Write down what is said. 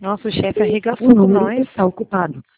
Nossa, o chefe O arregaçou com número nós. está ocupado.